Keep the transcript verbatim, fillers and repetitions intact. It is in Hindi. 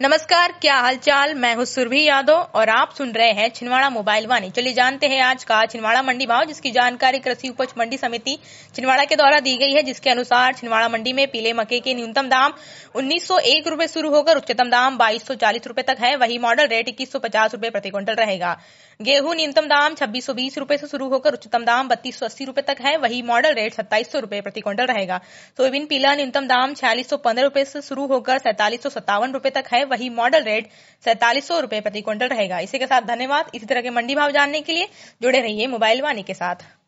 नमस्कार, क्या हालचाल। मैं हूँ सुरभि यादव और आप सुन रहे हैं छिंदवाड़ा मोबाइल वाणी। चलिए जानते हैं आज का छिंदवाड़ा मंडी भाव, जिसकी जानकारी कृषि उपज मंडी समिति छिंदवाड़ा के द्वारा दी गई है। जिसके अनुसार छिंदवाड़ा मंडी में पीले मक्के के न्यूनतम दाम उन्नीस सौ एक रूपये शुरू होकर उच्चतम दाम बाईस सौ चालीस रूपये तक है। वही मॉडल रेट इक्कीस सौ पचास रूपये प्रति क्विंटल रहेगा। गेहूं न्यूनतम दाम छब्बीस सौ बीस रूपये से शुरू होकर उच्चतम दाम बत्तीस सौ अस्सी रूपये तक है। वही मॉडल रेट सत्ताईस सौ रूपये प्रति क्विंटल रहेगा। सोयाबीन पीला न्यूनतम दाम छियालीस सौ पंद्रह रूपये से शुरू होकर सैंतालीस सौ सत्तावन रूपये तक है। वही मॉडल रेट सैंतालीस सौ रूपये प्रति क्विंटल रहेगा। इसी के साथ धन्यवाद। इसी तरह के मंडी भाव जानने के लिए जुड़े रहिए मोबाइल वाणी के साथ।